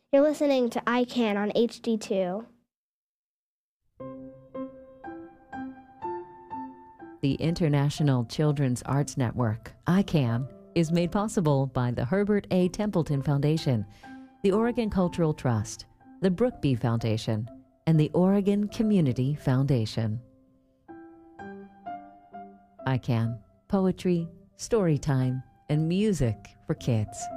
You're listening to I Can on HD2. The International Children's Arts Network, ICANN, is made possible by the Herbert A. Templeton Foundation, the Oregon Cultural Trust, the Brookby Foundation, and the Oregon Community Foundation. ICANN, poetry, story time, and music for kids.